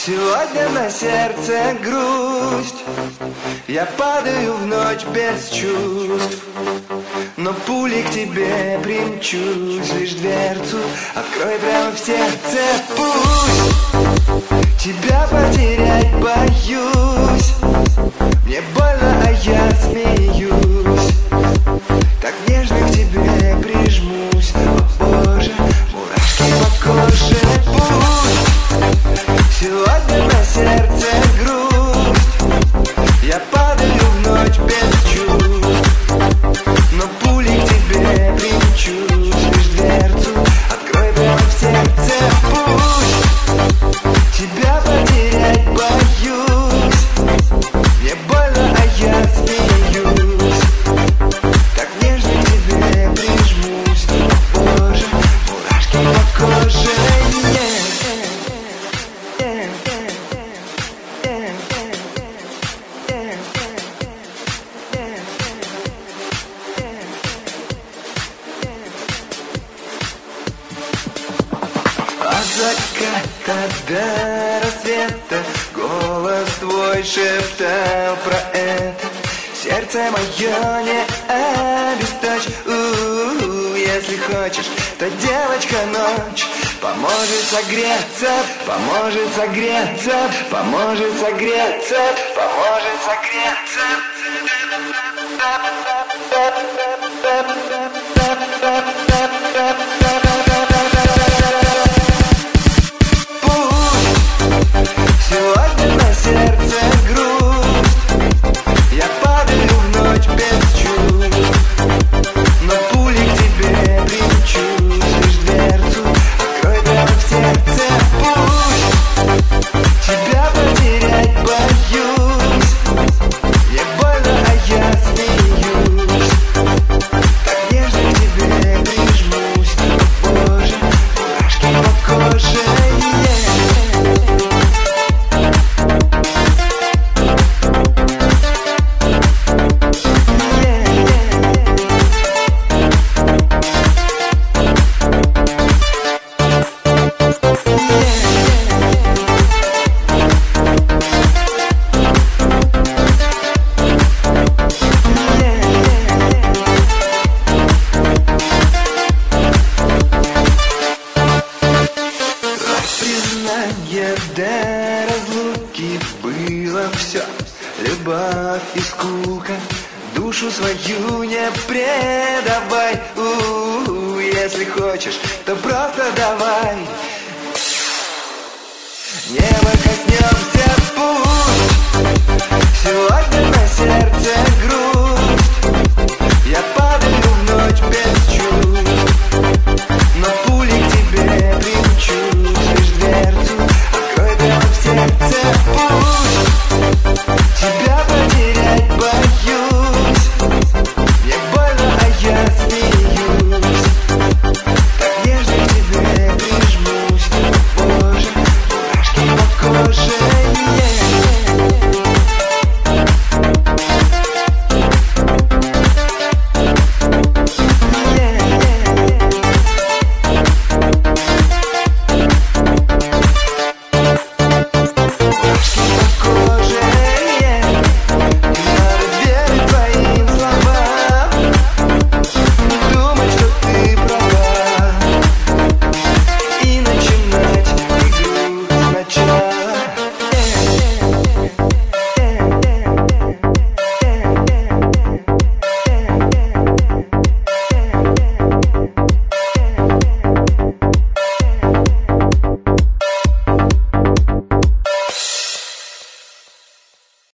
Сегодня на сердце грусть, я падаю в ночь без чувств, но пулей к тебе примчусь. Лишь дверцу открой прямо в сердце, пусть тебя потерять боюсь. Мне больно, а я смеюсь, так нежно к тебе прижмусь. О боже, мурашки по коже. Пусть сегодня на сердце грусть, я падаю в ночь без чувств, но пулей к тебе примчусь. Лишь дверцу открой прямо в сердце, пусть тебя потерять боюсь. Мне больно, а я смеюсь, так нежно к тебе прижмусь. О боже, мурашки по коже. От заката до рассвета голос твой шептал про это. Сердце мое не обесточь. Если хочешь, то девочка ночь поможет согреться, поможет согреться, поможет согреться, поможет согреться. Сегодня на сердце грусть, я падаю в ночь без чувств, но пулей к тебе примчусь. Лишь дверцу открой прямо в сердце, пусть тебя потерять боюсь. Мне больно, а я смеюсь, так нежно к тебе прижмусь. О боже, мурашки по коже. До разлуки было все, любовь и скука. Душу свою не предавай. Если хочешь, то просто давай. Небо коснемся, пусть сегодня на сердце грусть.